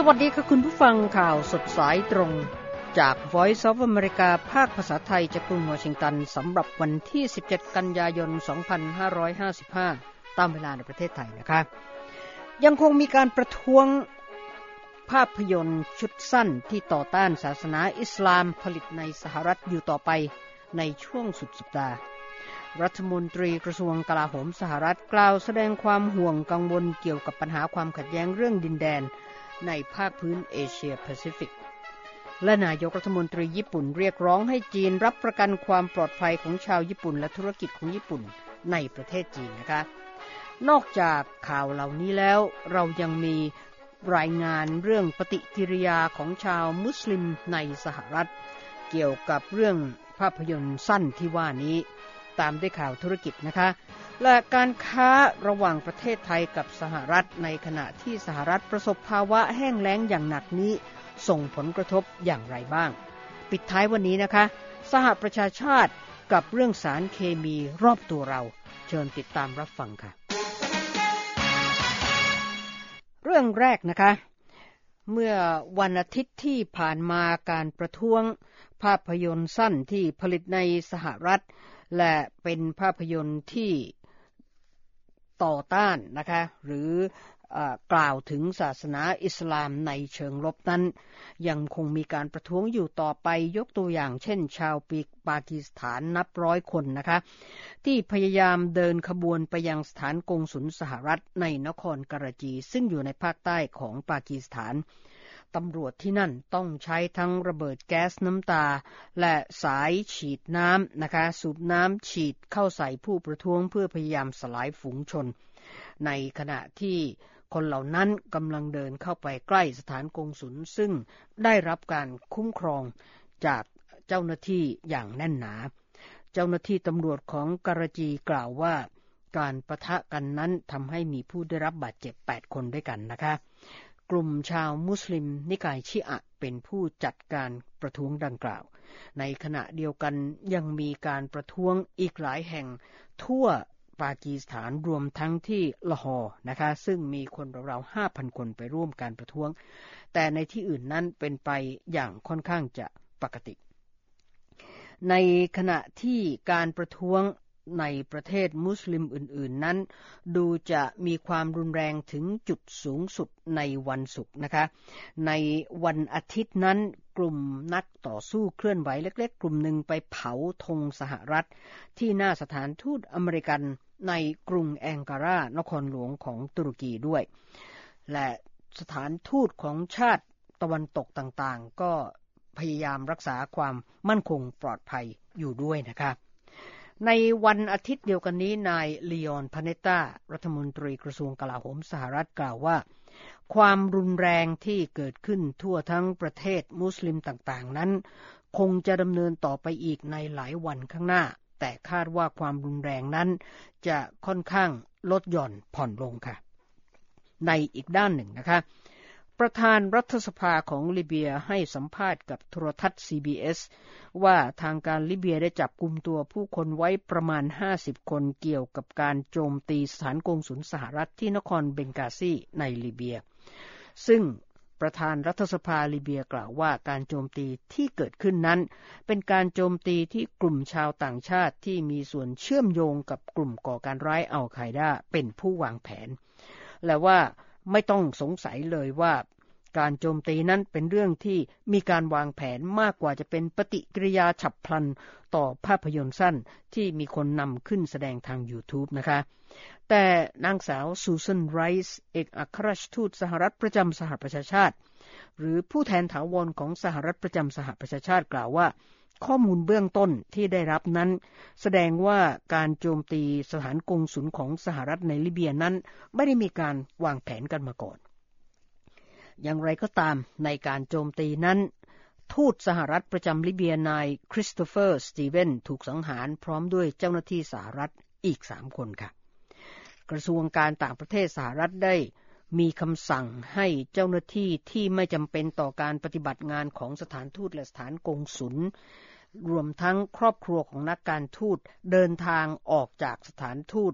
วัสดีค่ะคุณผู้ฟังข่าวสดสายตรงจาก Voice of America ภาคภาษาไทยจากกรุงวอชิงตันสำหรับวันที่17กันยายน2555ตามเวลาในประเทศไทยนะคะยังคงมีการประท้วงภาพยนตร์ชุดสั้นที่ต่อต้านศาสนาอิสลามผลิตในสหรัฐอยู่ต่อไปในช่วงสุดสัปดาห์รัฐมนตรีกระทรวงกลาโหมสหรัฐกล่าวแสดงความห่วงกังวลเกี่ยวกับปัญหาความขัดแย้งเรื่องดินแดนในภาคพื้นเอเชียแปซิฟิกและนายกรัฐมนตรีญี่ปุ่นเรียกร้องให้จีนรับประกันความปลอดภัยของชาวญี่ปุ่นและธุรกิจของญี่ปุ่นในประเทศจีนนะคะนอกจากข่าวเหล่านี้แล้วเรายังมีรายงานเรื่องปฏิกิริยาของชาวมุสลิมในสหรัฐเกี่ยวกับเรื่องภาพยนตร์สั้นที่ว่านี้ตามด้วยข่าวธุรกิจนะคะและการค้าระหว่างประเทศไทยกับสหรัฐในขณะที่สหรัฐประสบภาวะแห้งแล้งอย่างหนักนี้ส่งผลกระทบอย่างไรบ้างปิดท้ายวันนี้นะคะสหประชาชาติกับเรื่องสารเคมีรอบตัวเราเชิญติดตามรับฟังค่ะเรื่องแรกนะคะเมื่อวันอาทิตย์ที่ผ่านมาการประท้วงภาพยนตร์สั้นที่ผลิตในสหรัฐและเป็นภาพยนตร์ที่ต่อต้านนะคะหรือกล่าวถึงศาสนาอิสลามในเชิงลบนั้นยังคงมีการประท้วงอยู่ต่อไปยกตัวอย่างเช่นชาวปากีสถานนับร้อยคนนะคะที่พยายามเดินขบวนไปยังสถานกงสุลสหรัฐในนครกราจีซึ่งอยู่ในภาคใต้ของปากีสถานตำรวจที่นั่นต้องใช้ทั้งระเบิดแก๊สน้ำตาและสายฉีดน้ำนะคะสูบน้ำฉีดเข้าใส่ผู้ประท้วงเพื่อพยายามสลายฝูงชนในขณะที่คนเหล่านั้นกำลังเดินเข้าไปใกล้สถานกงสุลซึ่งได้รับการคุ้มครองจากเจ้าหน้าที่อย่างแน่นหนาเจ้าหน้าที่ตำรวจของกราจีกล่าวว่าการปะทะกันนั้นทำให้มีผู้ได้รับบาดเจ็บ8คนด้วยกันนะคะกลุ่มชาวมุสลิมนิกายชิอะห์เป็นผู้จัดการประท้วงดังกล่าวในขณะเดียวกันยังมีการประท้วงอีกหลายแห่งทั่วปากีสถานรวมทั้งที่ละฮอร์นะคะซึ่งมีคนราวๆ 5,000 คนไปร่วมการประท้วงแต่ในที่อื่นนั้นเป็นไปอย่างค่อนข้างจะปกติในขณะที่การประท้วงในประเทศมุสลิมอื่นๆนั้นดูจะมีความรุนแรงถึงจุดสูงสุดในวันศุกร์นะคะในวันอาทิตย์นั้นกลุ่มนักต่อสู้เคลื่อนไหวเล็กๆกลุ่มหนึ่งไปเผาธงสหรัฐที่หน้าสถานทูตอเมริกันในกรุงแองการานครหลวงของตุรกีด้วยและสถานทูตของชาติตะวันตกต่างๆก็พยายามรักษาความมั่นคงปลอดภัยอยู่ด้วยนะคะในวันอาทิตย์เดียวกันนี้นายลีออนพาเนตตารัฐมนตรีกระทรวงกลาโหมสหรัฐกล่าวว่าความรุนแรงที่เกิดขึ้นทั่วทั้งประเทศมุสลิมต่างๆนั้นคงจะดำเนินต่อไปอีกในหลายวันข้างหน้าแต่คาดว่าความรุนแรงนั้นจะค่อนข้างลดหย่อนผ่อนลงค่ะในอีกด้านหนึ่งนะคะประธานรัฐสภาของลิเบียให้สัมภาษณ์กับโทรทัศน์ CBS ว่าทางการลิเบียได้จับกุมตัวผู้คนไว้ประมาณ50คนเกี่ยวกับการโจมตีสถานกงสุลสหรัฐที่นครเบงกาซีในลิเบียซึ่งประธานรัฐสภาลิเบียกล่าวว่าการโจมตีที่เกิดขึ้นนั้นเป็นการโจมตีที่กลุ่มชาวต่างชาติที่มีส่วนเชื่อมโยงกับกลุ่มก่อการร้ายอัลไคดาเป็นผู้วางแผนและว่าไม่ต้องสงสัยเลยว่าการโจมตีนั้นเป็นเรื่องที่มีการวางแผนมากกว่าจะเป็นปฏิกิริยาฉับพลันต่อภาพยนตร์สั้นที่มีคนนำขึ้นแสดงทาง YouTube นะคะแต่นางสาวซูซานไรส์เอกอัครราชทูตสหรัฐประจำสหประชาชาติหรือผู้แทนถาวรของสหรัฐประจำสหประชาชาติกล่าวว่าข้อมูลเบื้องต้นที่ได้รับนั้นแสดงว่าการโจมตีสถานกงสุลของสหรัฐในลิเบียนั้นไม่ได้มีการวางแผนกันมาก่อนอย่างไรก็ตามในการโจมตีนั้นทูตสหรัฐประจำลิเบียนายคริสโตเฟอร์สตีเวนถูกสังหารพร้อมด้วยเจ้าหน้าที่สหรัฐอีก3คนค่ะกระทรวงการต่างประเทศสหรัฐได้มีคำสั่งให้เจ้าหน้าที่ที่ไม่จำเป็นต่อการปฏิบัติงานของสถานทูตและสถานกงสุลรวมทั้งครอบครัวของนักการทูตเดินทางออกจากสถานทูต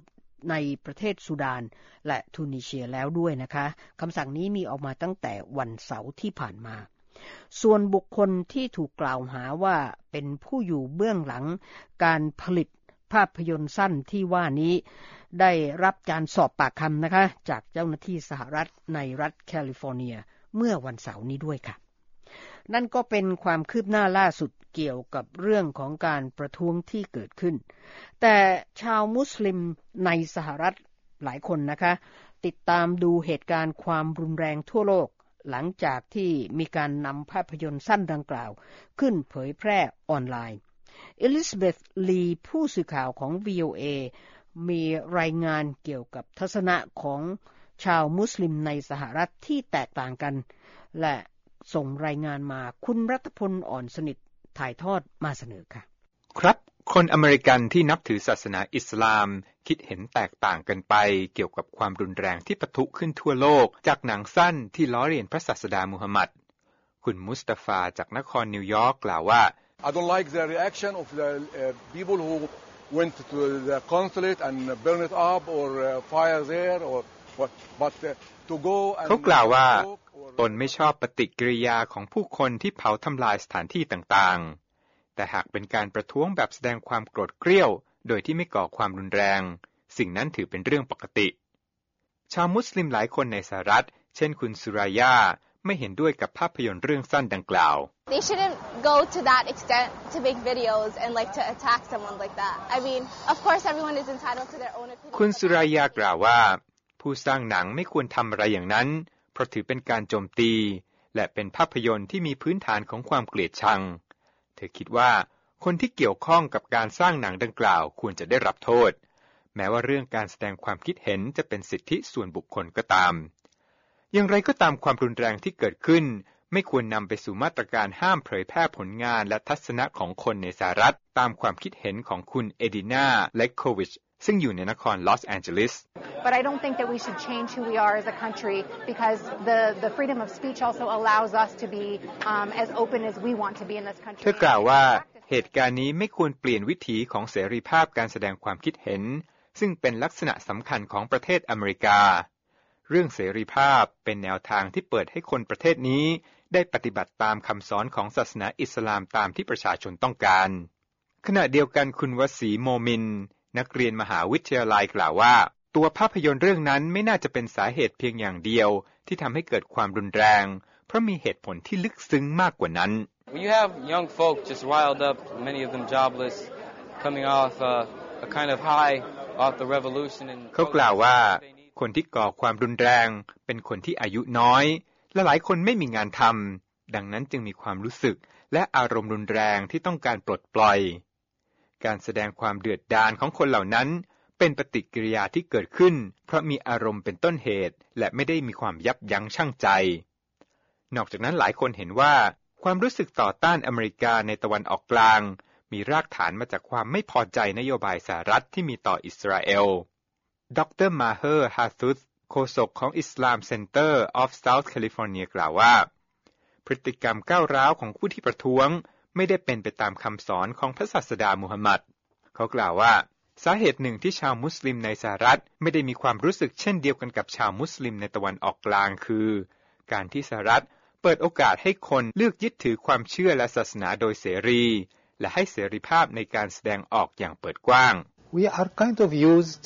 ในประเทศซูดานและทูนิเซียแล้วด้วยนะคะคำสั่งนี้มีออกมาตั้งแต่วันเสาร์ที่ผ่านมาส่วนบุคคลที่ถูกกล่าวหาว่าเป็นผู้อยู่เบื้องหลังการผลิตภาพยนตร์สั้นที่ว่านี้ได้รับการสอบปากคำนะคะจากเจ้าหน้าที่สหรัฐในรัฐแคลิฟอร์เนียเมื่อวันเสาร์นี้ด้วยค่ะนั่นก็เป็นความคืบหน้าล่าสุดเกี่ยวกับเรื่องของการประท้วงที่เกิดขึ้นแต่ชาวมุสลิมในสหรัฐหลายคนนะคะติดตามดูเหตุการณ์ความรุนแรงทั่วโลกหลังจากที่มีการนำภาพยนตร์สั้นดังกล่าวขึ้นเผยแพร่ออนไลน์เอลิซาเบธลีผู้สื่อข่าวของ VOA มีรายงานเกี่ยวกับทัศนะของชาวมุสลิมในสหรัฐที่แตกต่างกันและส่งรายงานมาคุณรัตพลอ่อนสนิทถ่ายทอดมาเสนอค่ะครับคนอเมริกันที่นับถือศาสนาอิสลามคิดเห็นแตกต่างกันไปเกี่ยวกับความรุนแรงที่ปะทุขึ้นทั่วโลกจากหนังสั้นที่ล้อเลียนพระศาสดามูฮัมหมัดคุณมุสตาฟาจากนครนิวยอร์กกล่าวว่า I don't like the reaction of the people who went to the consulate and burn it up or fire there or but to go and เขากล่าวว่าตนไม่ชอบปฏิกิริยาของผู้คนที่เผาทำลายสถานที่ต่างๆแต่หากเป็นการประท้วงแบบแสดงความโกรธเกรี้ยวโดยที่ไม่ก่อความรุนแรงสิ่งนั้นถือเป็นเรื่องปกติชาวมุสลิมหลายคนในสหรัฐเช่นคุณสุรายาไม่เห็นด้วยกับภาพยนตร์เรื่องสั้นดังกล่าว They shouldn't go to that extent to make videos and like to attack someone like that. I mean, of course everyone is entitled to their own opinion. คุณสุรายากล่าวว่าผู้สร้างหนังไม่ควรทำอะไรอย่างนั้นเพราะถือเป็นการโจมตีและเป็นภาพยนตร์ที่มีพื้นฐานของความเกลียดชังเธอคิดว่าคนที่เกี่ยวข้องกับการสร้างหนังดังกล่าวควรจะได้รับโทษแม้ว่าเรื่องการแสดงความคิดเห็นจะเป็นสิทธิส่วนบุคคลก็ตามอย่างไรก็ตามความรุนแรงที่เกิดขึ้นไม่ควรนำไปสู่มาตรการห้ามเผยแพร่ผลงานและทัศนะของคนในสหรัฐตามความคิดเห็นของคุณเอดินาเลคโควิชซึ่งอยู่ในนครลอสแอนเจลิส But I don't think that we should change who we are as a country because the freedom of speech also allows us to be as open as we want to be in this country. เธอกล่าวว่าเหตุการณ์นี้ไม่ควรเปลี่ยนวิถีของเสรีภาพการแสดงความคิดเห็นซึ่งเป็นลักษณะสำคัญของประเทศอเมริกาเรื่องเสรีภาพเป็นแนวทางที่เปิดให้คนประเทศนี้ได้ปฏิบัติตามคำสอนของศาสนาอิสลามตามที่ประชาชนต้องการขณะเดียวกันคุณวสีโมมินนักเรียนมหาวิทยาลัยกล่าวว่าตัวภาพยนตร์เรื่องนั้นไม่น่าจะเป็นสาเหตุเพียงอย่างเดียวที่ทำให้เกิดความรุนแรงเพราะมีเหตุผลที่ลึกซึ้งมากกว่านั้น You have young folk just riled up, many of them jobless, coming off a kind of high off the revolution. เขากล่าวว่าคนที่ก่อความรุนแรงเป็นคนที่อายุน้อยและหลายคนไม่มีงานทำดังนั้นจึงมีความรู้สึกและอารมณ์รุนแรงที่ต้องการปลดปล่อยการแสดงความเดือดดาลของคนเหล่านั้นเป็นปฏิกิริยาที่เกิดขึ้นเพราะมีอารมณ์เป็นต้นเหตุและไม่ได้มีความยับยั้งชั่งใจนอกจากนั้นหลายคนเห็นว่าความรู้สึกต่อต้านอเมริกาในตะวันออกกลางมีรากฐานมาจากความไม่พอใจนโยบายสหรัฐที่มีต่ออิสราเอลดร.มาเฮอร์ ฮาซุสโฆษกของ Islam Center of South California กล่าวว่าพฤติกรรมก้าวร้าวของผู้ที่ประท้วงไม่ได้เป็นไปตามคำสอนของพระศาสดามูฮัมหมัดเขากล่าวว่าสาเหตุหนึ่งที่ชาวมุสลิมในสหรัฐไม่ได้มีความรู้สึกเช่นเดียวกันกับชาวมุสลิมในตะวันออกกลางคือการที่สหรัฐเปิดโอกาสให้คนเลือกยึดถือความเชื่อและศาสนาโดยเสรีและให้เสรีภาพในการแสดงออกอย่างเปิดกว้าง We are kind of used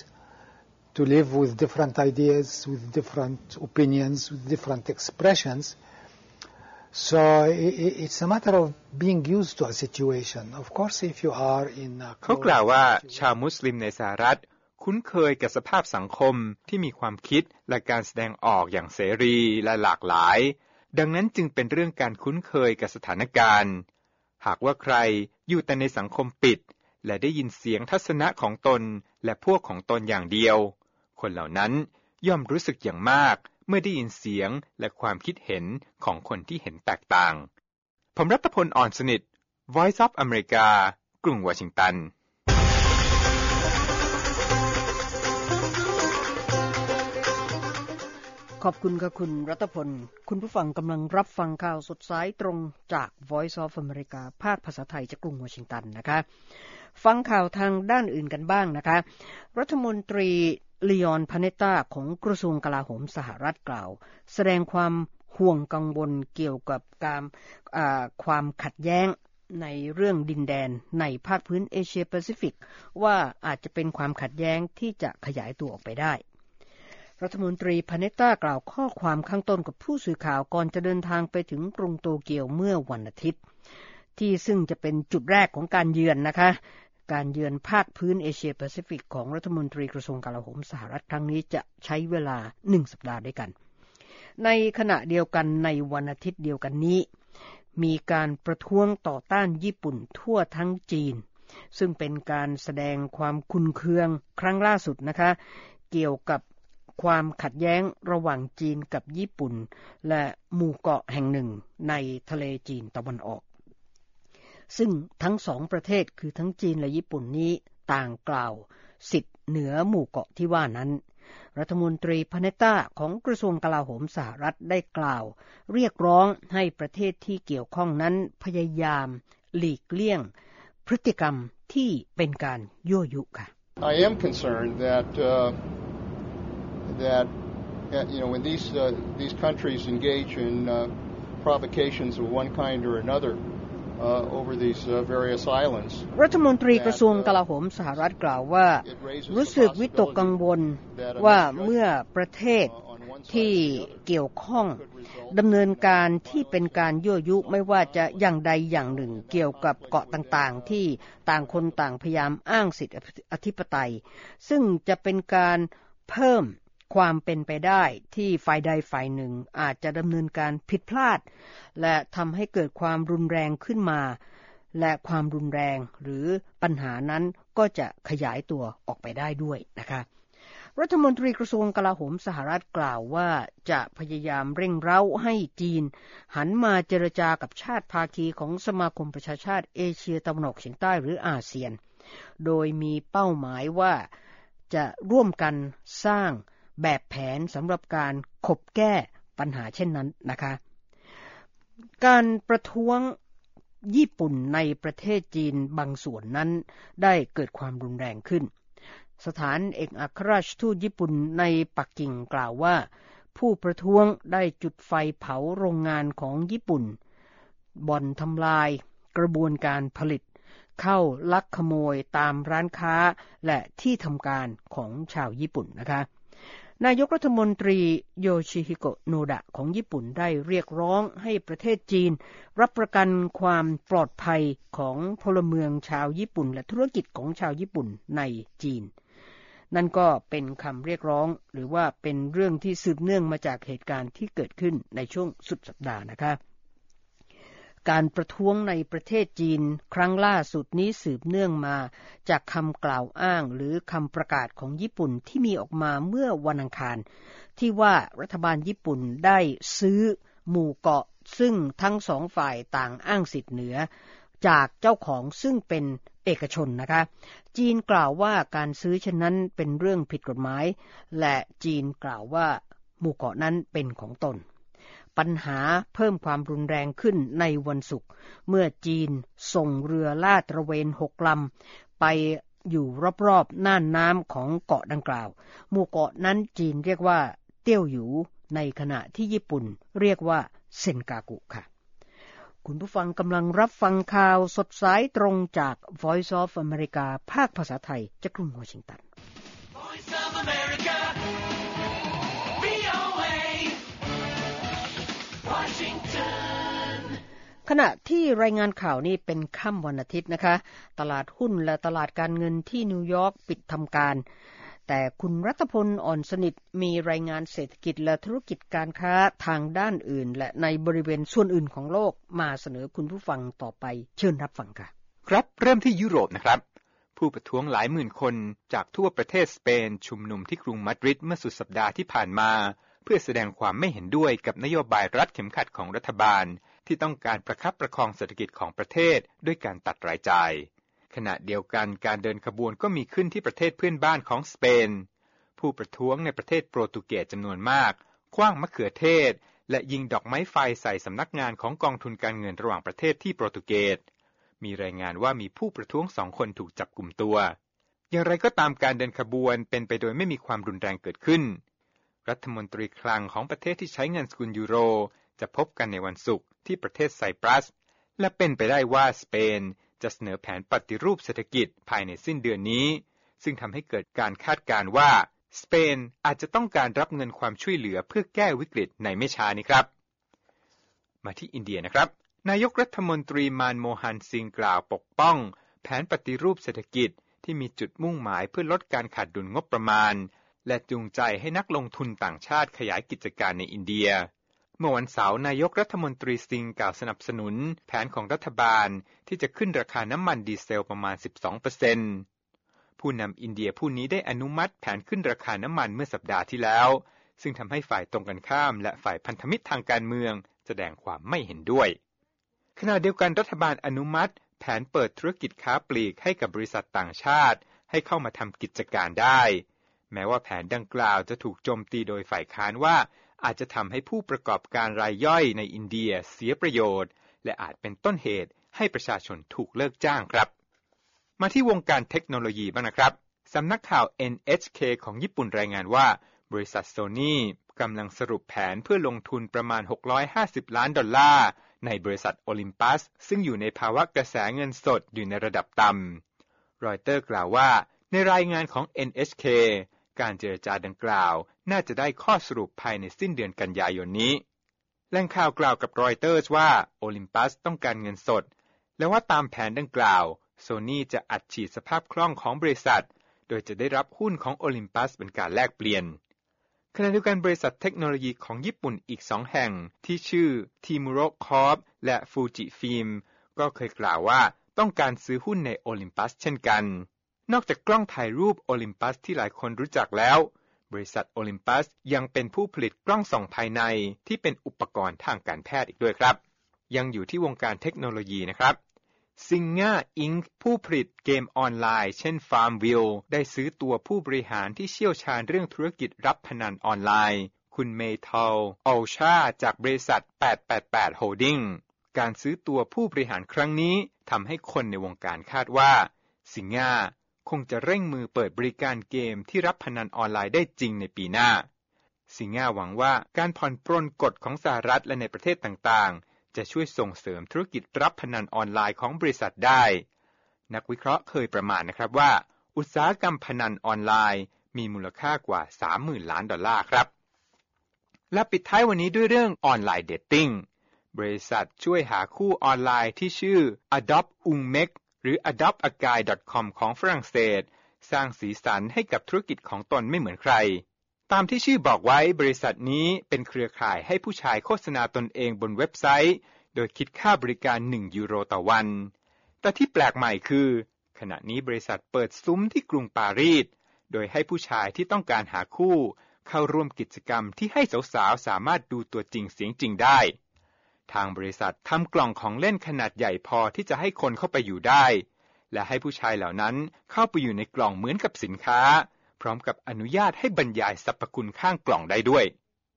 to live with different ideas, with different opinions, with different expressions. So it's a matter of being used to a situation. Of course, if you are in a เขากล่าวว่าชาวมุสลิมในสหรัฐคุ้นเคยกับสภาพสังคมที่มีความคิดและการแสดงออกอย่างเสรีและหลากหลายดังนั้นจึงเป็นเรื่องการคุ้นเคยกับสถานการณ์หากว่าใครอยู่แต่ในสังคมปิดและได้ยินเสียงทัศนะของตนและพวกของตนอย่างเดียวคนเหล่านั้นย่อมรู้สึกอย่างมากเมื่อได้ยินเสียงและความคิดเห็นของคนที่เห็นแตกต่างผมรัตพล อ่อนสนิท Voice of America กรุงวอชิงตันขอบคุณค่ะคุณรัตพลคุณผู้ฟังกำลังรับฟังข่าวสดสายตรงจาก Voice of America ภาคภาษาไทยจากกรุงวอชิงตันนะคะฟังข่าวทางด้านอื่นกันบ้างนะคะรัฐมนตรีลีออน พาเนตตาของกระทรวงกลาโหมสหรัฐกล่าวแสดงความห่วงกังวลเกี่ยวกับความขัดแย้งในเรื่องดินแดนในภาคพื้นเอเชียแปซิฟิกว่าอาจจะเป็นความขัดแย้งที่จะขยายตัวออกไปได้รัฐมนตรี พาเนตตากล่าวข้อความข้างต้นกับผู้สื่อข่าวก่อนจะเดินทางไปถึงกรุงโตเกียวเมื่อวันอาทิตย์ที่ซึ่งจะเป็นจุดแรกของการเยือนนะคะการเยือนภาคพื้นเอเชียแปซิฟิกของรัฐมนตรีกระทรวงกลาโหมสหรัฐครั้งนี้จะใช้เวลา1สัปดาห์ด้วยกันในขณะเดียวกันในวันอาทิตย์เดียวกันนี้มีการประท้วงต่อต้านญี่ปุ่นทั่วทั้งจีนซึ่งเป็นการแสดงความขุ่นเคืองครั้งล่าสุดนะคะเกี่ยวกับความขัดแย้งระหว่างจีนกับญี่ปุ่นและหมู่เกาะแห่งหนึ่งในทะเลจีนตะวันออกซึ่งทั้งสองประเทศคือทั้งจีนและญี่ปุ่นนี้ต่างกล่าวสิทธิ์เหนือหมู่เกาะที่ว่านั้นรัฐมนตรี พาเนตตาของกระทรวงกลาโหมสหรัฐได้กล่าวเรียกร้องให้ประเทศที่เกี่ยวข้องนั้นพยายามหลีกเลี่ยงพฤติกรรมที่เป็นการยั่วยุค่ะ I am concerned that when these countries engage in provocations of one kind or another.over these various islands รัฐมนตรีกระทรวงกลาโหมสหรัฐกล่าวว่ารู้สึกวิตกกังวลว่าเมื่อประเทศที่เกี่ยวข้องดำเนินการที่เป็นการยั่วยุไม่ว่าจะอย่างใดอย่างหนึ่งเกี่ยวกับเกาะต่างๆที่ต่างคนต่างพยายามอ้างสิทธิอธิปไตยซึ่งจะเป็นการเพิ่มความเป็นไปได้ที่ฝ่ายใดฝ่ายหนึ่งอาจจะดำเนินการผิดพลาดและทำให้เกิดความรุนแรงขึ้นมาและความรุนแรงหรือปัญหานั้นก็จะขยายตัวออกไปได้ด้วยนะคะรัฐมนตรีกระทรวงกลาโหมสหรัฐกล่าวว่าจะพยายามเร่งเร้าให้จีนหันมาเจรจากับชาติภาคีของสมาคมประชาชาติเอเชียตะวันออกเฉียงใต้หรืออาเซียนโดยมีเป้าหมายว่าจะร่วมกันสร้างแบบแผนสำหรับการขบแก้ปัญหาเช่นนั้นนะคะการประท้วงญี่ปุ่นในประเทศจีนบางส่วนนั้นได้เกิดความรุนแรงขึ้นสถานเอกอัครราชทูตญี่ปุ่นในปักกิ่งกล่าวว่าผู้ประท้วงได้จุดไฟเผาโรงงานของญี่ปุ่นบ่อนทำลายกระบวนการผลิตเข้าลักขโมยตามร้านค้าและที่ทำการของชาวญี่ปุ่นนะคะนายกรัฐมนตรีโยชิฮิโกะโนดะของญี่ปุ่นได้เรียกร้องให้ประเทศจีนรับประกันความปลอดภัยของพลเมืองชาวญี่ปุ่นและธุรกิจของชาวญี่ปุ่นในจีนนั่นก็เป็นคำเรียกร้องหรือว่าเป็นเรื่องที่สืบเนื่องมาจากเหตุการณ์ที่เกิดขึ้นในช่วงสุดสัปดาห์นะคะการประท้วงในประเทศจีนครั้งล่าสุดนี้สืบเนื่องมาจากคำกล่าวอ้างหรือคำประกาศของญี่ปุ่นที่มีออกมาเมื่อวันอังคารที่ว่ารัฐบาลญี่ปุ่นได้ซื้อหมู่เกาะซึ่งทั้งสองฝ่ายต่างอ้างสิทธิ์เหนือจากเจ้าของซึ่งเป็นเอกชนนะคะจีนกล่าวว่าการซื้อเช่นนั้นเป็นเรื่องผิดกฎหมายและจีนกล่าวว่าหมู่เกาะนั้นเป็นของตนปัญหาเพิ่มความรุนแรงขึ้นในวันศุกร์เมื่อจีนส่งเรือลาดตระเวน6 ลำไปอยู่รอบๆน่านน้ำของเกาะดังกล่าวหมู่เกาะนั้นจีนเรียกว่าเตี้ยวหยูในขณะที่ญี่ปุ่นเรียกว่าเซ็นกากุค่ะคุณผู้ฟังกำลังรับฟังข่าวสดสายตรงจาก Voice of America ภาคภาษาไทยจากกรุงวอชิงตัน Voice of Americaขณะที่รายงานข่าวนี้เป็นค่ำวันอาทิตย์นะคะตลาดหุ้นและตลาดการเงินที่นิวยอร์กปิดทำการแต่คุณรัตพลอ่อนสนิทมีรายงานเศรษฐกิจและธุรกิจการค้าทางด้านอื่นและในบริเวณส่วนอื่นของโลกมาเสนอคุณผู้ฟังต่อไปเชิญรับฟังค่ะครับเริ่มที่ยุโรปนะครับผู้ประท้วงหลายหมื่นคนจากทั่วประเทศสเปนชุมนุมที่กรุงมาดริดเมื่อสุดสัปดาห์ที่ผ่านมาเพื่อแสดงความไม่เห็นด้วยกับนโยบายรัดเข็มขัดของรัฐบาลที่ต้องการประคับประคองเศรษฐกิจของประเทศด้วยการตัดรายจ่ายขณะเดียวกันการเดินขบวนก็มีขึ้นที่ประเทศเพื่อนบ้านของสเปนผู้ประท้วงในประเทศโปรตุเกสจำนวนมากขว้างมะเขือเทศและยิงดอกไม้ไฟใส่สำนักงานของกองทุนการเงินระหว่างประเทศที่โปรตุเกสมีรายงานว่ามีผู้ประท้วง2 คนถูกจับกุมตัวอย่างไรก็ตามการเดินขบวนเป็นไปโดยไม่มีความรุนแรงเกิดขึ้นรัฐมนตรีคลังของประเทศที่ใช้เงินสกุลยูโรจะพบกันในวันศุกร์ที่ประเทศไซปรัสและเป็นไปได้ว่าสเปนจะเสนอแผนปฏิรูปเศรษฐกิจภายในสิ้นเดือนนี้ซึ่งทำให้เกิดการคาดการณ์ว่าสเปนอาจจะต้องการรับเงินความช่วยเหลือเพื่อแก้วิกฤตในไม่ช้านี้ครับมาที่อินเดียนะครับนายกรัฐมนตรีมานโมฮันซิงกล่าวปกป้องแผนปฏิรูปเศรษฐกิจที่มีจุดมุ่งหมายเพื่อลดการขาดดุลงบประมาณและจูงใจให้นักลงทุนต่างชาติขยายกิจการในอินเดียเมื่อวันเสาร์นายกรัฐมนตรีซิงกล่าวสนับสนุนแผนของรัฐบาลที่จะขึ้นราคาน้ำมันดีเซลประมาณ 12% ผู้นำอินเดียผู้นี้ได้อนุมัติแผนขึ้นราคาน้ำมันเมื่อสัปดาห์ที่แล้วซึ่งทำให้ฝ่ายตรงกันข้ามและฝ่ายพันธมิตรทางการเมืองแสดงความไม่เห็นด้วยขณะเดียวกันรัฐบาลอนุมัติแผนเปิดธุรกิจค้าปลีกให้กับบริษัทต่างชาติให้เข้ามาทำกิจการได้แม้ว่าแผนดังกล่าวจะถูกโจมตีโดยฝ่ายค้านว่าอาจจะทำให้ผู้ประกอบการรายย่อยในอินเดียเสียประโยชน์และอาจเป็นต้นเหตุให้ประชาชนถูกเลิกจ้างครับมาที่วงการเทคโนโลยีบ้างนะครับสำนักข่าว NHK ของญี่ปุ่นรายงานว่าบริษัท Sony กำลังสรุปแผนเพื่อลงทุนประมาณ$650 ล้านในบริษัท Olympus ซึ่งอยู่ในภาวะกระแสเงินสดอยู่ในระดับต่ำรอยเตอร์กล่าวว่าในรายงานของ NHK การเจรจาดังกล่าวน่าจะได้ข้อสรุปภายในสิ้นเดือนกันยายนนี้แหล่งข่าวกล่าวกับรอยเตอร์ว่า Olympus ต้องการเงินสดและว่าตามแผนดังกล่าว Sony จะอัดฉีดสภาพคล่องของบริษัทโดยจะได้รับหุ้นของ Olympus เป็นการแลกเปลี่ยนขณะเดียวกันบริษัทเทคโนโลยีของญี่ปุ่นอีก2แห่งที่ชื่อ Timuro Corp และ Fuji Film ก็เคยกล่าวว่าต้องการซื้อหุ้นใน Olympus เช่นกันนอกจากกล้องถ่ายรูป Olympus ที่หลายคนรู้จักแล้วบริษัท Olympus ยังเป็นผู้ผลิตกล้องส่องภายในที่เป็นอุปกรณ์ทางการแพทย์อีกด้วยครับยังอยู่ที่วงการเทคโนโลยีนะครับZynga Inc. ผู้ผลิตเกมออนไลน์เช่น Farmville ได้ซื้อตัวผู้บริหารที่เชี่ยวชาญเรื่องธุรกิจรับพนันออนไลน์คุณเมทัลอัลชาจากบริษัท888 Holding การซื้อตัวผู้บริหารครั้งนี้ทำให้คนในวงการคาดว่า Zynga คงจะเร่งมือเปิดบริการเกมที่รับพนันออนไลน์ได้จริงในปีหน้า Zynga หวังว่าการผ่อนปรนกฎของสหรัฐและในประเทศต่างๆจะช่วยส่งเสริมธุรกิจรับพนันออนไลน์ของบริษัทได้นักวิเคราะห์เคยประมาณนะครับว่าอุตสาหกรรมพนันออนไลน์มีมูลค่ากว่า 30,000 ล้านดอลลาร์ครับและปิดท้ายวันนี้ด้วยเรื่องออนไลน์เดทติ้งบริษัทช่วยหาคู่ออนไลน์ที่ชื่อ Adopt Unmek หรือ adoptaguy.com ของฝรั่งเศสสร้างสีสันให้กับธุรกิจของตนไม่เหมือนใครตามที่ชื่อบอกไว้บริษัทนี้เป็นเครือข่ายให้ผู้ชายโฆษณาตนเองบนเว็บไซต์โดยคิดค่าบริการ€1ต่อวันแต่ที่แปลกใหม่คือขณะนี้บริษัทเปิดซุ้มที่กรุงปารีสโดยให้ผู้ชายที่ต้องการหาคู่เข้าร่วมกิจกรรมที่ให้สาวๆสามารถดูตัวจริงเสียงจริงได้ทางบริษัททำกล่องของเล่นขนาดใหญ่พอที่จะให้คนเข้าไปอยู่ได้และให้ผู้ชายเหล่านั้นเข้าไปอยู่ในกล่องเหมือนกับสินค้าพร้อมกับอนุญาตให้บรรยายสรรพคุณข้างกล่องได้ด้วย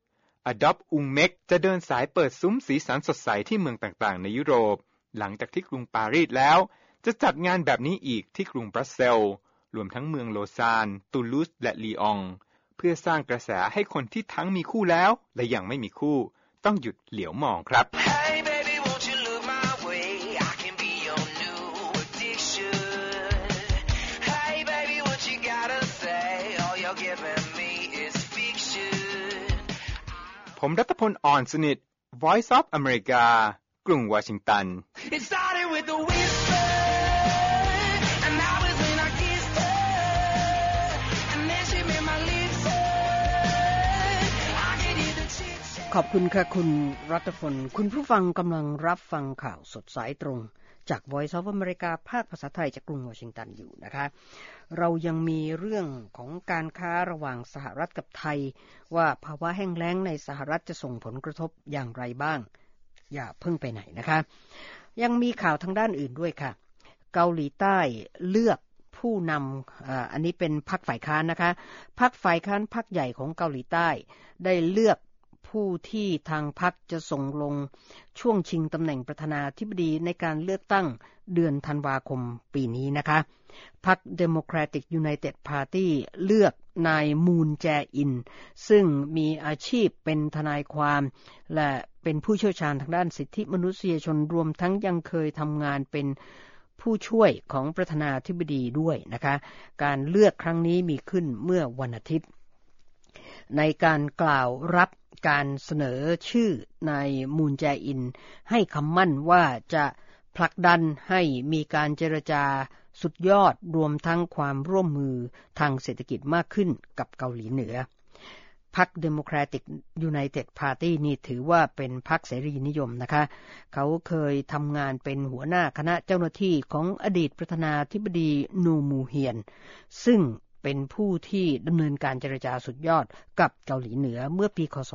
Adopt Unmek จะเดินสายเปิดซุ้มสีสันสดใสที่เมืองต่างๆในยุโรปหลังจากที่กรุงปารีสแล้วจะจัดงานแบบนี้อีกที่กรุงบรัสเซลส์รวมทั้งเมืองโลซานตูลูสและลีอองเพื่อสร้างกระแสให้คนที่ทั้งมีคู่แล้วและยังไม่มีคู่ต้องหยุดเหลียวมองครับผมรัตพล อ่อนสนิท Voice of America กรุงวอชิงตันขอบคุณค่ะคุณรัตพลคุณผู้ฟังกำลังรับฟังข่าวสดสายตรงจาก Voice of America ภาคภาษาไทยจากกรุงวอชิงตันอยู่นะคะเรายังมีเรื่องของการค้าระหว่างสหรัฐกับไทยว่าภาวะแห้งแล้งในสหรัฐจะส่งผลกระทบอย่างไรบ้างอย่าเพิ่งไปไหนนะคะยังมีข่าวทางด้านอื่นด้วยค่ะเกาหลีใต้เลือกผู้นำอันนี้เป็นพรรคฝ่ายค้านนะคะพรรคฝ่ายค้านพรรคใหญ่ของเกาหลีใต้ได้เลือกผู้ที่ทางพรรคจะส่งลงช่วงชิงตำแหน่งประธานาธิบดีในการเลือกตั้งเดือนธันวาคมปีนี้นะคะพรรค Democratic United Party เลือกนายมูนแจอินซึ่งมีอาชีพเป็นทนายความและเป็นผู้เชี่ยวชาญทางด้านสิทธิมนุษยชนรวมทั้งยังเคยทำงานเป็นผู้ช่วยของประธานาธิบดีด้วยนะคะการเลือกครั้งนี้มีขึ้นเมื่อวันอาทิตย์ในการกล่าวรับการเสนอชื่อนายมูนแจอินให้คำมั่นว่าจะผลักดันให้มีการเจรจาสุดยอดรวมทั้งความร่วมมือทางเศรษฐกิจมากขึ้นกับเกาหลีเหนือพรรค Democratic United Party นี่ถือว่าเป็นพรรคเสรีนิยมนะคะเขาเคยทำงานเป็นหัวหน้าคณะเจ้าหน้าที่ของอดีตประธานาธิบดีนูมูเฮียนซึ่งเป็นผู้ที่ดำเนินการเจรจาสุดยอดกับเกาหลีเหนือเมื่อปีคศ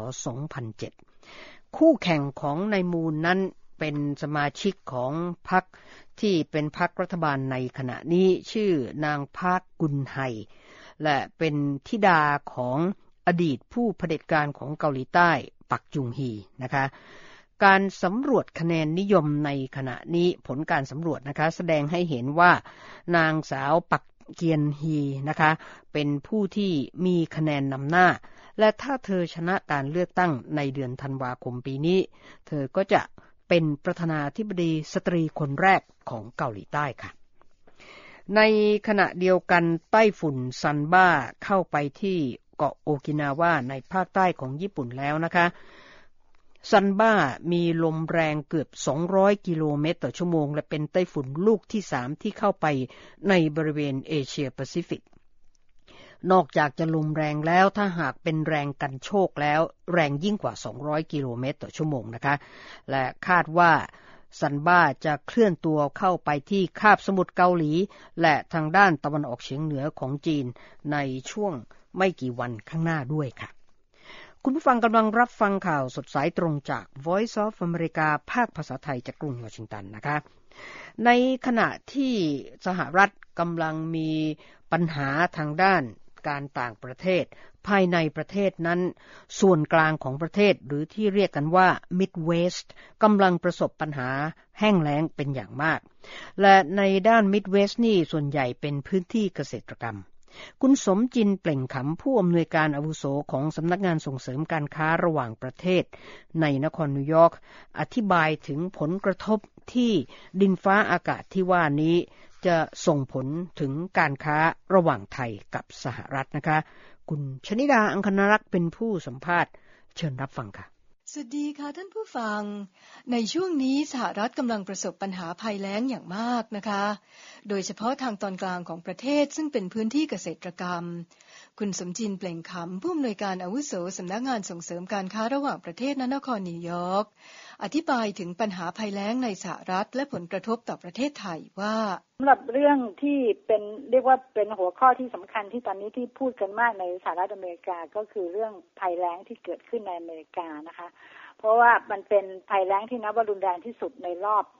2007 คู่แข่งของนายมูนนั้นเป็นสมาชิกของพรรคที่เป็นพรรครัฐบาลในขณะนี้ชื่อนางพาร์คกุนไฮและเป็นธิดาของอดีตผู้เผด็จการของเกาหลีใต้ปักจุงฮีนะคะการสำรวจคะแนนนิยมในขณะนี้ผลการสำรวจนะคะแสดงให้เห็นว่านางสาวปักเกียนฮีนะคะเป็นผู้ที่มีคะแนนนำหน้าและถ้าเธอชนะการเลือกตั้งในเดือนธันวาคมปีนี้เธอก็จะเป็นประธานาธิบดีสตรีคนแรกของเกาหลีใต้ค่ะในขณะเดียวกันไต้ฝุ่นซันบ้าเข้าไปที่เกาะโอกินาวาในภาคใต้ของญี่ปุ่นแล้วนะคะซันบ้ามีลมแรงเกือบ200กิโลเมตรต่อชั่วโมงและเป็นไต้ฝุ่นลูกที่3ที่เข้าไปในบริเวณเอเชียแปซิฟิกนอกจากจะลมแรงแล้วถ้าหากเป็นแรงกันโชกแล้วแรงยิ่งกว่า200กิโลเมตรต่อชั่วโมงนะคะและคาดว่าซันบ้าจะเคลื่อนตัวเข้าไปที่คาบสมุทรเกาหลีและทางด้านตะวันออกเฉียงเหนือของจีนในช่วงไม่กี่วันข้างหน้าด้วยค่ะคุณผู้ฟังกำลังรับฟังข่าวสดสายตรงจาก Voice of America ภาคภาษาไทยจากกรุงวอชิงตันนะคะในขณะที่สหรัฐกำลังมีปัญหาทางด้านการต่างประเทศภายในประเทศนั้นส่วนกลางของประเทศหรือที่เรียกกันว่า Midwest กำลังประสบปัญหาแห้งแล้งเป็นอย่างมากและในด้าน Midwest นี่ส่วนใหญ่เป็นพื้นที่เกษตรกรรมคุณสมจินเปล่งขำผู้อำนวยการอาวุโสของสำนักงานส่งเสริมการค้าระหว่างประเทศในนครนิวยอร์กอธิบายถึงผลกระทบที่ดินฟ้าอากาศที่ว่านี้จะส่งผลถึงการค้าระหว่างไทยกับสหรัฐนะคะคุณชนิดาอังคณรักษ์เป็นผู้สัมภาษณ์เชิญรับฟังค่ะสวัสดีค่ะท่านผู้ฟังในช่วงนี้สหรัฐกำลังประสบปัญหาภัยแล้งอย่างมากนะคะโดยเฉพาะทางตอนกลางของประเทศซึ่งเป็นพื้นที่เกษตรกรรมคุณสมจินเปล่งขำผู้อำนวยการอาวุโสสำนักงานส่งเสริมการค้าระหว่างประเทศนครนิวยอร์กอธิบายถึงปัญหาภัยแล้งในสหรัฐและผลกระทบต่อประเทศไทยว่าสำหรับเรื่องที่เป็นเรียกว่าเป็นหัวข้อที่สำคัญที่ตอนนี้ที่พูดกันมากในสหรัฐอเมริกาก็คือเรื่องภัยแล้งที่เกิดขึ้นในอเมริกานะคะเพราะว่ามันเป็นภัยแล้งที่นับว่ารุนแรงที่สุดในรอบ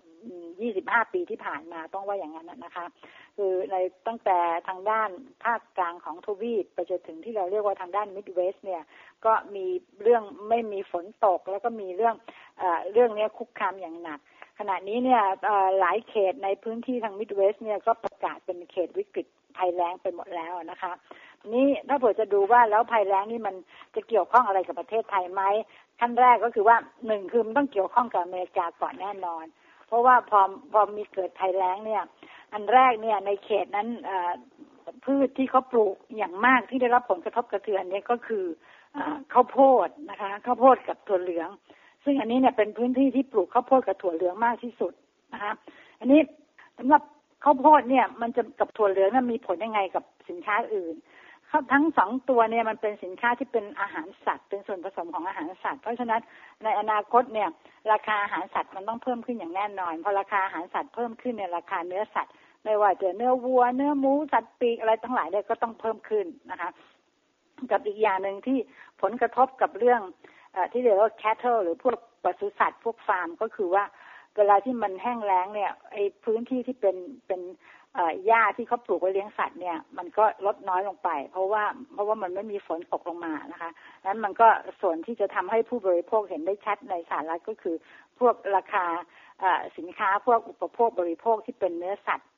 25ปีที่ผ่านมาต้องว่าอย่างนั้นนะคะคือในตั้งแต่ทางด้านภาคกลางของทวีปไปจนถึงที่เราเรียกว่าทางด้านมิดเวสต์เนี่ยก็มีเรื่องไม่มีฝนตกแล้วก็มีเรื่องนี้คุกคามอย่างหนักขณะนี้เนี่ยหลายเขตในพื้นที่ทางมิดเวสต์เนี่ยก็ประกาศเป็นเขตวิกฤตภัยแล้งไปหมดแล้วนะคะนี่ถ้าเผื่อจะดูว่าแล้วภัยแล้งนี่มันจะเกี่ยวข้องอะไรกับประเทศไทยไหมขั้นแรกก็คือว่า1คือมันต้องเกี่ยวข้องกับอเมริกาก่อนแน่นอนเพราะว่าพอมีเกิดภัยแล้งเนี่ยอันแรกเนี่ยในเขตนั้นพืชที่เขาปลูกอย่างมากที่ได้รับผลกระทบกระเทือนเนี่ยก็คือข้าวโพดนะคะข้าวโพดกับถั่วเหลืองซึ่งอันนี้เนี่ยเป็นพื้นที่ที่ปลูกข้าวโพดกับถั่วเหลืองมากที่สุดนะคะอันนี้สำหรับข้าวโพดเนี่ยมันจะกับถั่วเหลืองนั้นมีผลยังไงกับสินค้าอื่นทั้ง2ตัวเนี่ยมันเป็นสินค้าที่เป็นอาหารสัตว์เป็นส่วนผสมของอาหารสัตว์เพราะฉะนั้นในอนาคตเนี่ยราคาอาหารสัตว์มันต้องเพิ่มขึ้นอย่างแน่นอนพอราคาอาหารสัตว์เพิ่มขึ้นเนี่ยราคาเนื้อสัตว์ไม่ว่าจะเนื้อวัวเนื้อหมูสัตว์ปีกอะไรทั้งหลายเนี่ยก็ต้องเพิ่มขึ้นนะคะกับอีกอย่างนึงที่ผลกระทบกับเรื่องที่เรียกว่า cattle หรือพวกปศุสัตว์พวกฟาร์มก็คือว่าเวลาที่มันแห้งแล้งเนี่ยไอ้พื้นที่ที่เป็นหญ้าที่เขาปลูกไว้เลี้ยงสัตว์เนี่ยมันก็ลดน้อยลงไปเพราะว่ามันไม่มีฝนตกลงมานะคะนั้นมันก็ส่วนที่จะทำให้ผู้บริโภคเห็นได้ชัดในสหรัฐก็คือพวกราคาสินค้าพวกอุปโภคบริโภคที่เป็นเนื้อสัตว์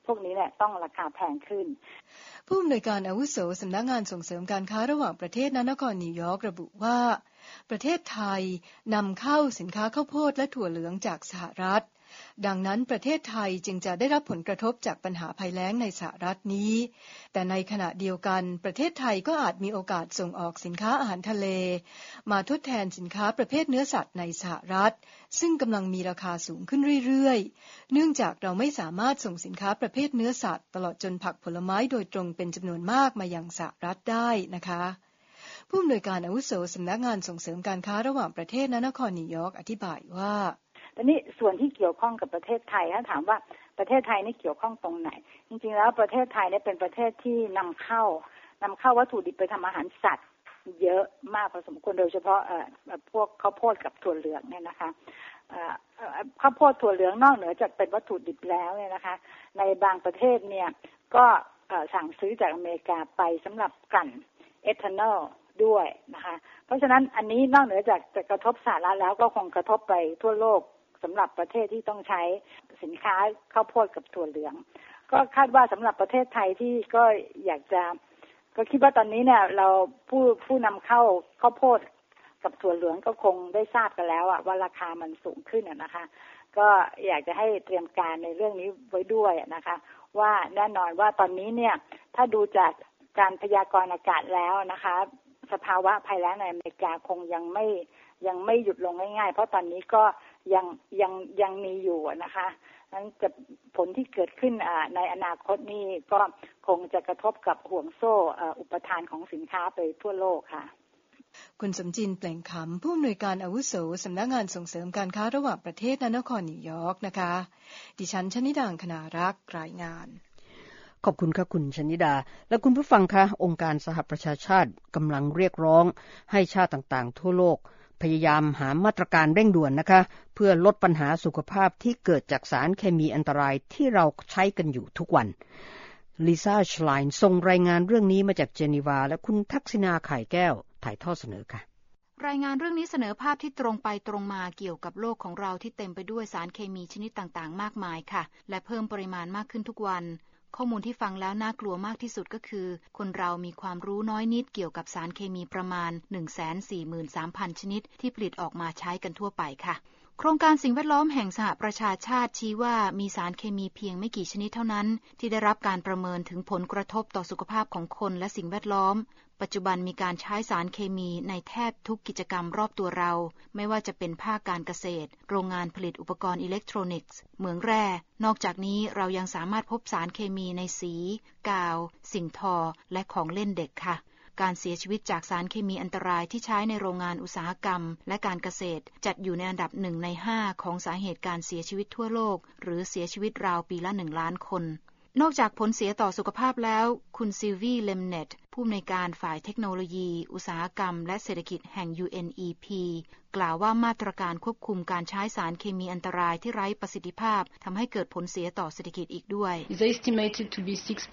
พวกนี้เนี่ยต้องราคาแพงขึ้นผู้อำนวยการอาวุโสสำนักงานส่งเสริมการค้าระหว่างประเทศณนครนิวยอร์กระบุว่าประเทศไทยนำเข้าสินค้าข้าวโพดและถั่วเหลืองจากสหรัฐดังนั้นประเทศไทยจึงจะได้รับผลกระทบจากปัญหาภัยแล้งในสหรัฐนี้แต่ในขณะเดียวกันประเทศไทยก็อาจมีโอกาสส่งออกสินค้าอาหารทะเลมาทดแทนสินค้าประเภทเนื้อสัตว์ในสหรัฐซึ่งกำลังมีราคาสูงขึ้นเรื่อยๆเนื่องจากเราไม่สามารถส่งสินค้าประเภทเนื้อสัตว์ตลอดจนผักผลไม้โดยตรงเป็นจำนวนมากมายังสหรัฐได้นะคะผู้อำนวยการอาวุโสสำนักงานส่งเสริมการค้าระหว่างประเทศณนครนิวยอร์กอธิบายว่าตอนนี้ส่วนที่เกี่ยวข้องกับประเทศไทยถ้าถามว่าประเทศไทยนี่เกี่ยวข้องตรงไหนจริงๆแล้วประเทศไทยเนี่ยเป็นประเทศที่นำเข้าวัตถุดิบไปทำอาหารสัตว์เยอะมากพอสมควรโดยเฉพาะพวกข้าวโพดกับถั่วเหลืองเนี่ยนะคะข้าวโพดถั่วเหลืองนอกเหนือจากเป็นวัตถุดิบแล้วเนี่ยนะคะในบางประเทศเนี่ยก็สั่งซื้อจากอเมริกาไปสำหรับกลั่นเอทานอลด้วยนะคะเพราะฉะนั้นอันนี้นอกเหนือจากจะกระทบสหรัฐแล้วก็คงกระทบไปทั่วโลกสำหรับประเทศที่ต้องใช้สินค้าข้าวโพดกับถั่วเหลืองก็คาดว่าสำหรับประเทศไทยที่ก็อยากจะก็คิดว่าตอนนี้เนี่ยเราผู้นำเข้าข้าวโพดกับถั่วเหลืองก็คงได้ทราบกันแล้วว่าราคามันสูงขึ้นนะคะก็อยากจะให้เตรียมการในเรื่องนี้ไว้ด้วยนะคะว่าแน่นอนว่าตอนนี้เนี่ยถ้าดูจากการพยากรณ์อากาศแล้วนะคะสภาวะภัยแล้งในอเมริกาคงยังไม่หยุดลงง่ายๆเพราะตอนนี้ก็ยังมีอยู่นะคะนั้นจะผลที่เกิดขึ้นในอนาคตนี่ก็คงจะกระทบกับห่วงโซ่อุปทานของสินค้าไปทั่วโลกค่ะคุณสมจินเปล่งขำผู้อำนวยการอาวุโสสำนักงานส่งเสริมการค้าระหว่างประเทศณนครนิวยอร์กนะคะดิฉันชนิดา คณารักษ์รายงานขอบคุณค่ะคุณชนิดาและคุณผู้ฟังคะองค์การสหประชาชาติกำลังเรียกร้องให้ชาติต่างๆทั่วโลกพยายามหามาตรการเร่งด่วนนะคะเพื่อลดปัญหาสุขภาพที่เกิดจากสารเคมีอันตรายที่เราใช้กันอยู่ทุกวันลิซ่าชไลน์ส่งรายงานเรื่องนี้มาจากเจนีวาและคุณทักษิณาไข่แก้วถ่ายทอดเสนอค่ะรายงานเรื่องนี้เสนอภาพที่ตรงไปตรงมาเกี่ยวกับโลกของเราที่เต็มไปด้วยสารเคมีชนิดต่างๆมากมายค่ะและเพิ่มปริมาณมากขึ้นทุกวันข้อมูลที่ฟังแล้วน่ากลัวมากที่สุดก็คือคนเรามีความรู้น้อยนิดเกี่ยวกับสารเคมีประมาณ 143,000 ชนิดที่ผลิตออกมาใช้กันทั่วไปค่ะโครงการสิ่งแวดล้อมแห่งสหประชาชาติชี้ว่ามีสารเคมีเพียงไม่กี่ชนิดเท่านั้นที่ได้รับการประเมินถึงผลกระทบต่อสุขภาพของคนและสิ่งแวดล้อมปัจจุบันมีการใช้สารเคมีในแทบทุกกิจกรรมรอบตัวเราไม่ว่าจะเป็นภาคการเกษตรโรงงานผลิตอุปกรณ์อิเล็กทรอนิกส์เหมืองแร่นอกจากนี้เรายังสามารถพบสารเคมีในสีกาวสิ่งทอและของเล่นเด็กค่ะการเสียชีวิตจากสารเคมีอันตรายที่ใช้ในโรงงานอุตสาหกรรมและการเกษตรจัดอยู่ในอันดับ1 ใน 5ของสาเหตุการเสียชีวิตทั่วโลกหรือเสียชีวิตราวปีละ1 ล้านคนนอกจากผลเสียต่อสุขภาพแล้วคุณซิลวีเลมเนตผู้อำนวยการฝ่ายเทคโนโลยีอุตสาหกรรมและเศรษฐกิจแห่ง UNEP กล่าวว่ามาตรการควบคุมการใช้สารเคมีอันตรายที่ไร้ประสิทธิภาพทำให้เกิดผลเสียต่อเศรษฐกิจอีกด้วย is estimated to be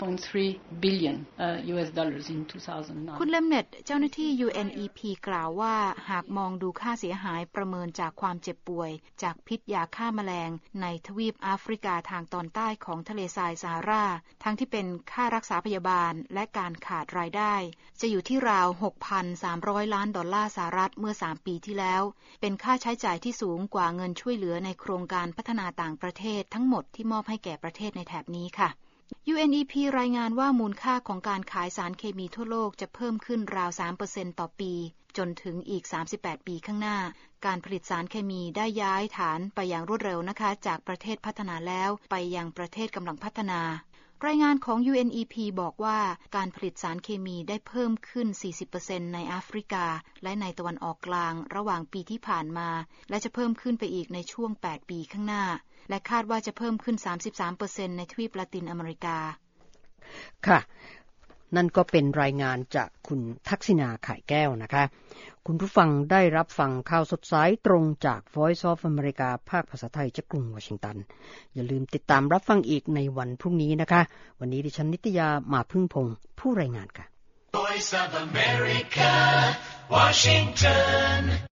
6.3 billion US dollars in 2009 คุณเลมเนตเจ้าหน้าที่ UNEP กล่าวว่าหากมองดูค่าเสียหายประเมินจากความเจ็บป่วยจากพิษยาฆ่าแมลงในทวีปแอฟริกาทางตอนใต้ของทะเลทรายซาฮาราทั้งที่เป็นค่ารักษาพยาบาลและการขาดรายได้จะอยู่ที่ราว 6,300 ล้านดอลลาร์สหรัฐเมื่อ3 ปีที่แล้วเป็นค่าใช้จ่ายที่สูงกว่าเงินช่วยเหลือในโครงการพัฒนาต่างประเทศทั้งหมดที่มอบให้แก่ประเทศในแถบนี้ค่ะ UNEP รายงานว่ามูลค่าของการขายสารเคมีทั่วโลกจะเพิ่มขึ้นราว 3% ต่อปีจนถึงอีก38 ปีข้างหน้าการผลิตสารเคมีได้ย้ายฐานไปอย่างรวดเร็วนะคะจากประเทศพัฒนาแล้วไปยังประเทศกำลังพัฒนารายงานของ UNEP บอกว่าการผลิตสารเคมีได้เพิ่มขึ้น 40% ในแอฟริกาและในตะวันออกกลางระหว่างปีที่ผ่านมาและจะเพิ่มขึ้นไปอีกในช่วง8 ปีข้างหน้าและคาดว่าจะเพิ่มขึ้น 33% ในทวีปละตินอเมริกาค่ะนั่นก็เป็นรายงานจากคุณทักษิณาไข่แก้วนะคะคุณผู้ฟังได้รับฟังข่าวสดสายตรงจาก Voice of America ภาคภาษาไทยจากกรุงวอชิงตันอย่าลืมติดตามรับฟังอีกในวันพรุ่งนี้นะคะวันนี้ดิฉันนิตยามาพึ่งพงษ์ผู้รายงานค่ะ Voice of America Washington